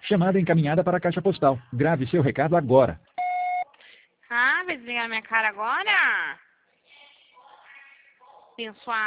Chamada encaminhada para a caixa postal. Grave seu recado agora. Ah, vai desligar minha cara agora? Abençoado.